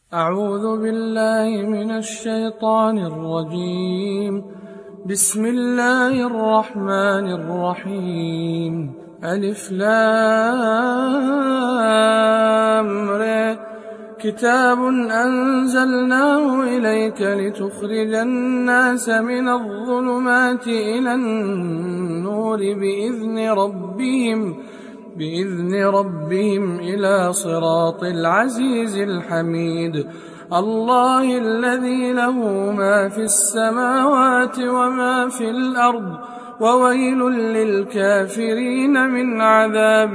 أعوذ بالله من الشيطان الرجيم. بسم الله الرحمن الرحيم. ألف لام ر. كتاب أنزلناه إليك لتخرج الناس من الظلمات إلى النور بإذن ربهم إلى صراط العزيز الحميد. الله الذي له ما في السماوات وما في الأرض، وويل للكافرين من عذاب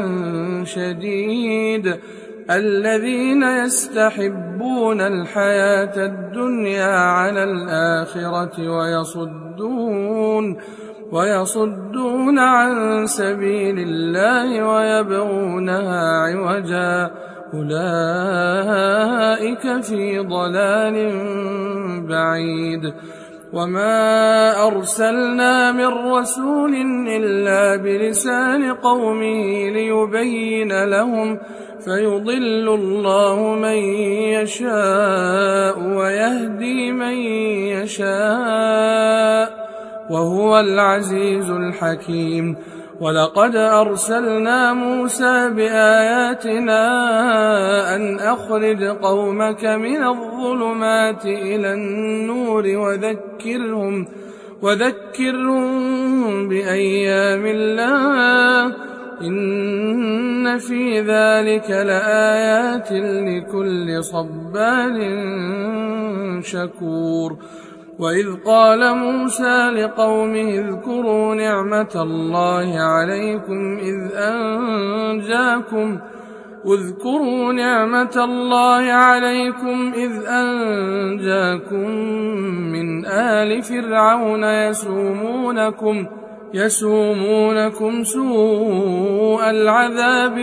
شديد. الذين يستحبون الحياة الدنيا على الآخرة ويصدون عن سبيل الله ويبغونها عوجا. أولئك في ضلال بعيد. وما أرسلنا من رسول إلا بلسان قومه ليبين لهم، فيضل الله من يشاء ويهدي من يشاء، وهو العزيز الحكيم. ولقد أرسلنا موسى بآياتنا أن أخرج قومك من الظلمات إلى النور وذكرهم بأيام الله، إن في ذلك لآيات لكل صبار شكور. وإذ قال موسى لقومه اذكروا نعمة الله عليكم إذ أنجاكم من آل فرعون يسومونكم سوء العذاب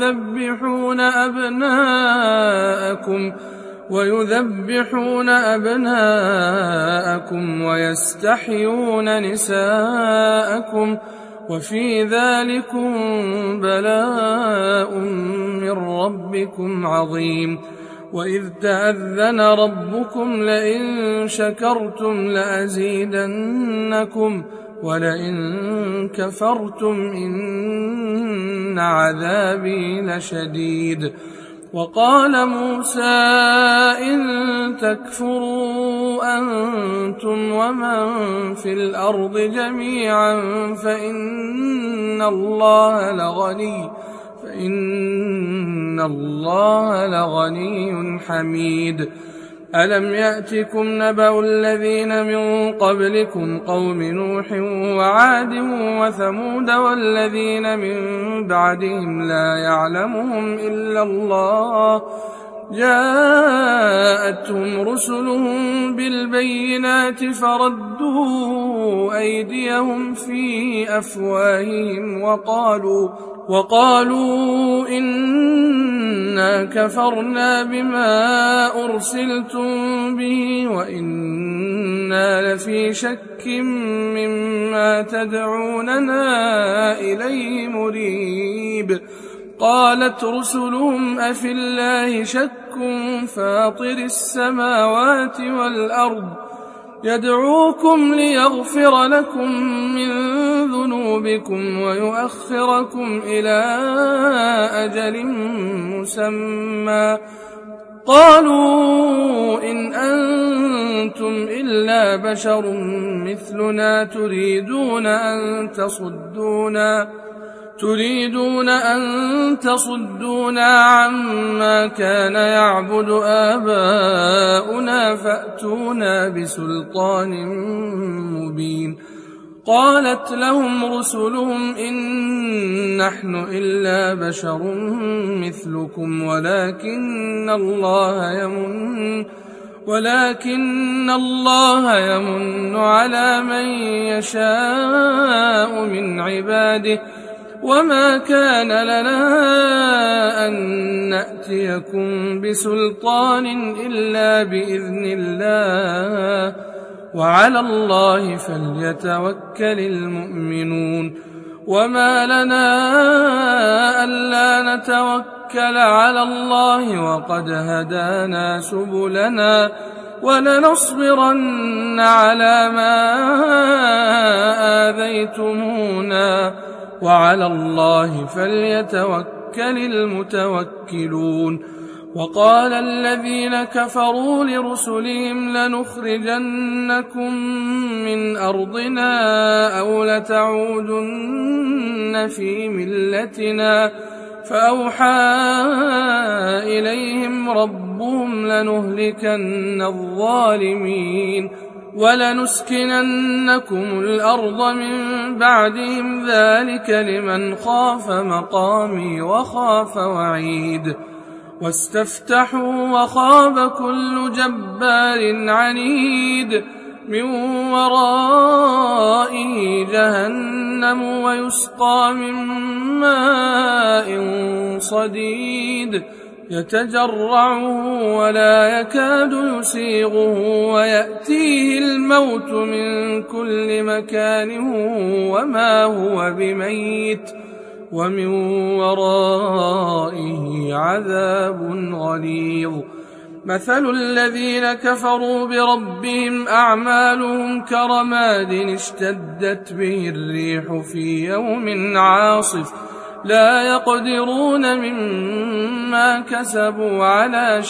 ويذبحون أبناءكم ويستحيون نساءكم، وفي ذلكم بلاء من ربكم عظيم. وإذ تأذن ربكم لئن شكرتم لأزيدنكم ولئن كفرتم إن عذابي لشديد. وقال موسى إن تكفروا أنتم ومن في الأرض جميعا فإن الله لغني حميد. ألم يأتكم نبأ الذين من قبلكم قوم نوح وعاد وثمود والذين من بعدهم لا يعلمهم إلا الله، جاءتهم رسلهم بالبينات فردوا أيديهم في أفواههم وقالوا إنا كفرنا بما أرسلتم به وإنا لفي شك مما تدعوننا إليه مريب. قالت رسلهم أفي الله شك فاطر السماوات والأرض يدعوكم ليغفر لكم من ذنوبكم ويؤخركم إلى أجل مسمى. قالوا إن أنتم إلا بشر مثلنا تريدون أن تصدونا عما كان يعبد آباؤنا فأتونا بسلطان مبين. قالت لهم رسلهم إن نحن إلا بشر مثلكم ولكن الله يمن على من يشاء من عباده، وما كان لنا أن نأتيكم بسلطان إلا بإذن الله، وعلى الله فليتوكل المؤمنون. وما لنا ألا نتوكل على الله وقد هدانا سبلنا ولنصبرن على ما آذيتمونا وعلى الله فليتوكل المتوكلون. وقال الذين كفروا لرسلهم لنخرجنكم من أرضنا أو لتعودن في ملتنا فأوحى إليهم ربهم لنهلكن الظالمين ولنسكننكم الأرض من بعدهم ذلك لمن خاف مقامي وخاف وعيد. واستفتحوا وخاب كل جبار عنيد من ورائه جهنم ويسقى من ماء صديد يتجرعه ولا يكاد يسيغه ويأتيه الموت من كل مكان وما هو بميت ومن ورائه عذاب غليظ. مثل الذين كفروا بربهم أعمالهم كرماد اشتدت به الريح في يوم عاصف لا يقدرون مما كسبوا على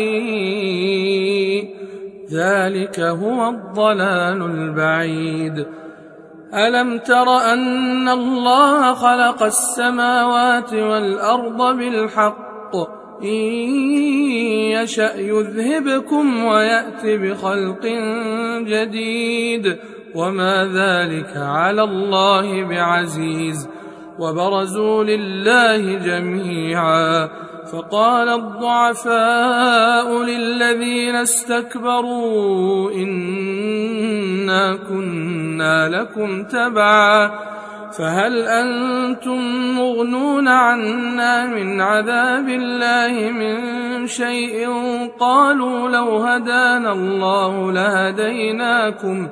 شيء ذلك هو الضلال البعيد. ألم تر أن الله خلق السماوات والأرض بالحق إن يشأ يذهبكم ويأت بخلق جديد وما ذلك على الله بعزيز. وبرزوا لله جميعا فقال الضعفاء للذين استكبروا إنا كنا لكم تبعا فهل أنتم مغنون عنا من عذاب الله من شيء قالوا لو هدانا الله لهديناكم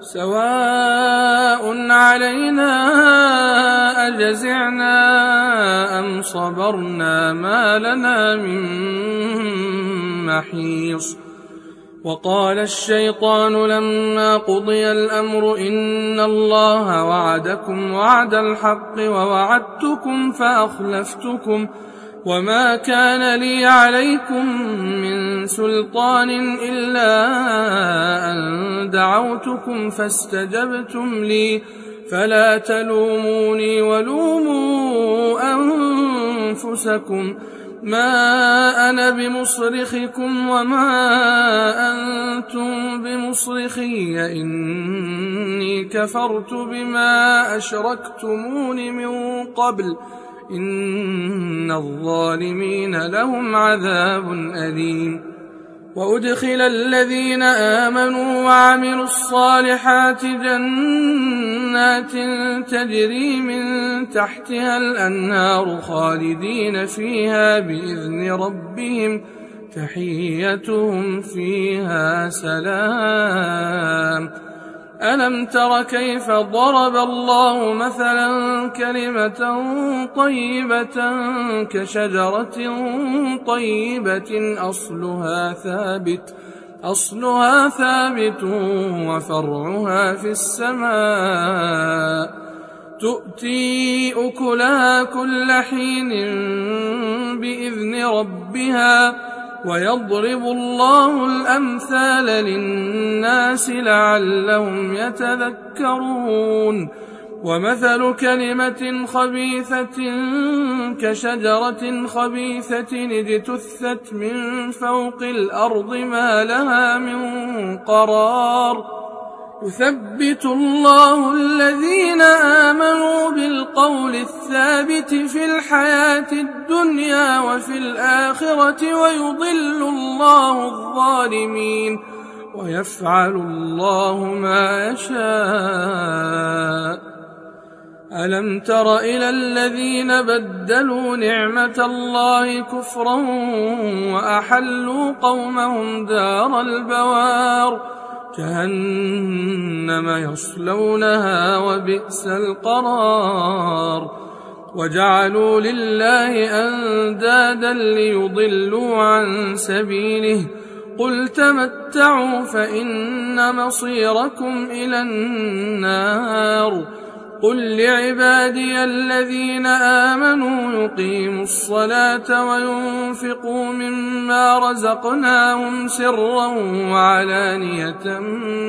سواء علينا أجزعنا أم صبرنا ما لنا من محيص. وقال الشيطان لما قضي الأمر إن الله وعدكم وعد الحق ووعدتكم فأخلفتكم وما كان لي عليكم من سلطان إلا أن دعوتكم فاستجبتم لي فلا تلوموني ولوموا أنفسكم ما أنا بمصرخكم وما أنتم بمصرخي إني كفرت بما أشركتمون من قبل إن الظالمين لهم عذاب أليم. وأدخل الذين آمنوا وعملوا الصالحات جنات تجري من تحتها الأنهار خالدين فيها بإذن ربهم تحيتهم فيها سلام. ألم تر كيف ضرب الله مثلا كلمة طيبة كشجرة طيبة أصلها ثابت وفرعها في السماء تؤتي أكلها كل حين بإذن ربها ويضرب الله الأمثال للناس لعلهم يتذكرون. ومثل كلمة خبيثة كشجرة خبيثة اجتثت من فوق الأرض ما لها من قرار يثبت الله الذين آمنوا بالقول الثابت في الحياة الدنيا وفي الآخرة ويضل الله الظالمين ويفعل الله ما يشاء. ألم تر إلى الذين بدلوا نعمة الله كفرا وأحلوا قومهم دار البوار جهنم يصلونها وبئس القرار وجعلوا لله أندادا ليضلوا عن سبيله قل تمتعوا فإن مصيركم إلى النار قل لعبادي الذين آمنوا يقيموا الصلاة وينفقوا مما رزقناهم سرا وعلانية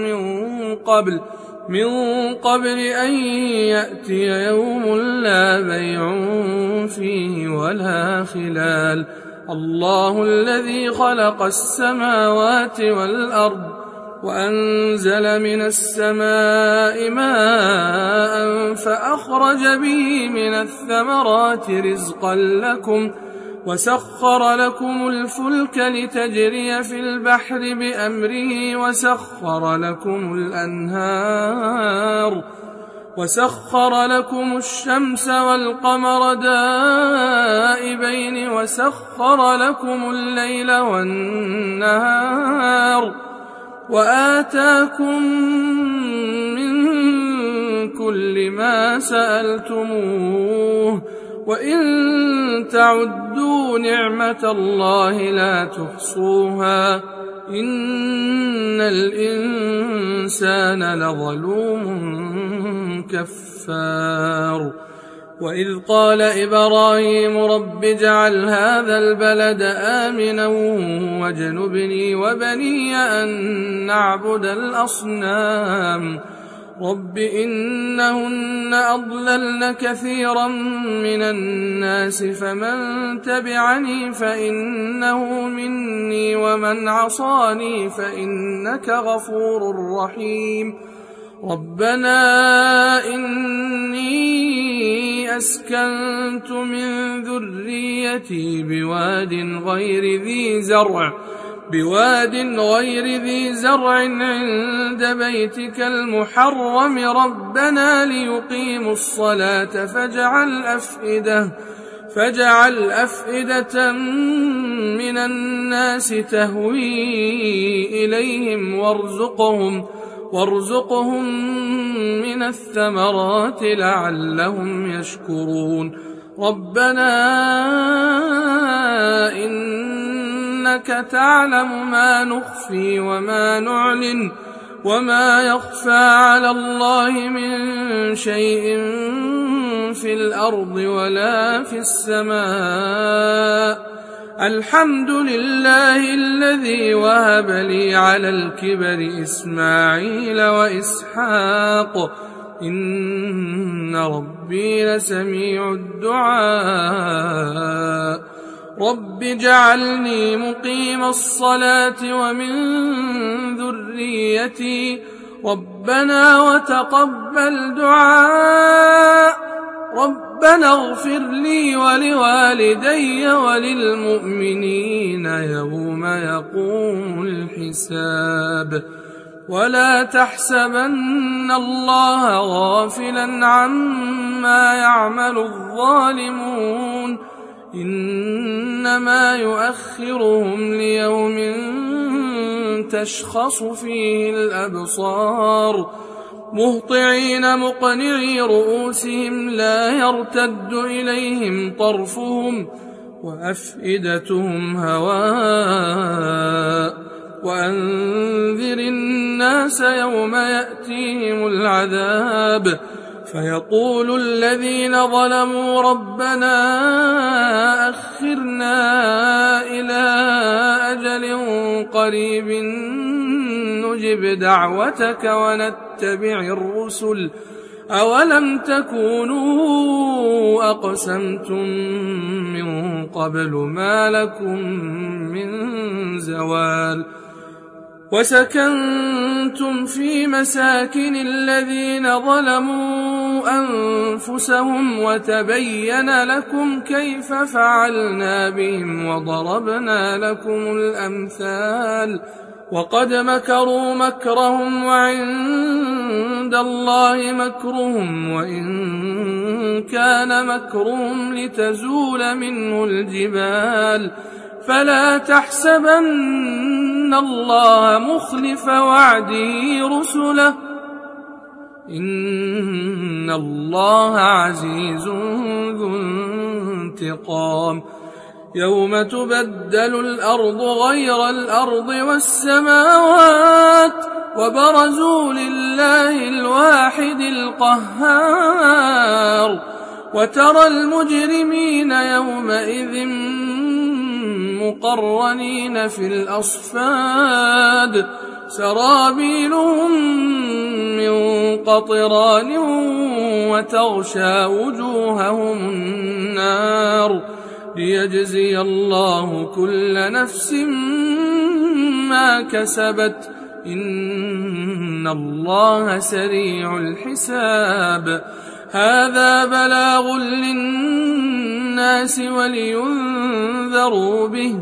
من قبل أن يأتي يوم لا بيع فيه ولا خلال الله الذي خلق السماوات والأرض وأنزل من السماء ماء فأخرج به من الثمرات رزقا لكم وسخر لكم الفلك لتجري في البحر بأمره وسخر لكم الشمس والقمر دائبين وسخر لكم الليل والنهار وآتاكم من كل ما سألتموه وإن تعدوا نعمة الله لا تحصوها إن الإنسان لظلوم كفار وإذ قال إبراهيم رب اجعل هذا البلد آمنا واجنبني وبني أن نعبد الأصنام رب إنهن أضللن كثيرا من الناس فمن تبعني فإنه مني ومن عصاني فإنك غفور رحيم ربنا إني أسكنت من ذريتي بواد غير ذي زرع عند بيتك المحرم ربنا ليقيموا الصلاة فاجعل أفئدة من الناس تهوي إليهم وارزقهم من الثمرات لعلهم يشكرون ربنا إنك تعلم ما نخفي وما نعلن وما يخفى على الله من شيء في الأرض ولا في السماء الحمد لله الذي وهب لي على الكبر إسماعيل وإسحاق إن ربي لسميع الدعاء رب اجعلني مقيم الصلاة ومن ذريتي ربنا وتقبل دعاء ربنا اغفر لي ولوالدي وللمؤمنين يوم يقوم الحساب ولا تحسبن الله غافلا عما يعمل الظالمون إنما يؤخرهم ليوم تشخص فيه الأبصار مهطعين مقنعي رؤوسهم لا يرتد إليهم طرفهم وأفئدتهم هواء وأنذر الناس يوم يأتيهم العذاب فيقول الذين ظلموا ربنا أخرنا إلى أجل قريب نجب دعوتك ونتبع الرسل أولم تكونوا أقسمتم من قبل ما لكم من زوال وسكنتم في مساكن الذين ظلموا أنفسهم وتبين لكم كيف فعلنا بهم وضربنا لكم الأمثال وقد مكروا مكرهم وعند الله مكرهم وإن كان مكرهم لتزول منه الجبال فلا تحسبن الله مخلف وعده رسله إن الله عزيز ذو انتقام يوم تبدل الأرض غير الأرض والسماوات وبرزوا لله الواحد القهار وترى المجرمين يومئذ مقرنين في الأصفاد سرابيلهم من قطران وتغشى وجوههم النار ليجزي الله كل نفس ما كسبت إن الله سريع الحساب هذا بلاغ للناس ولينذروا به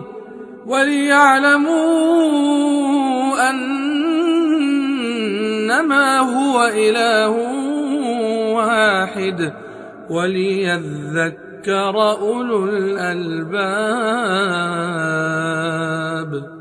وليعلموا أنما هو إله واحد وليذكر أولو الألباب.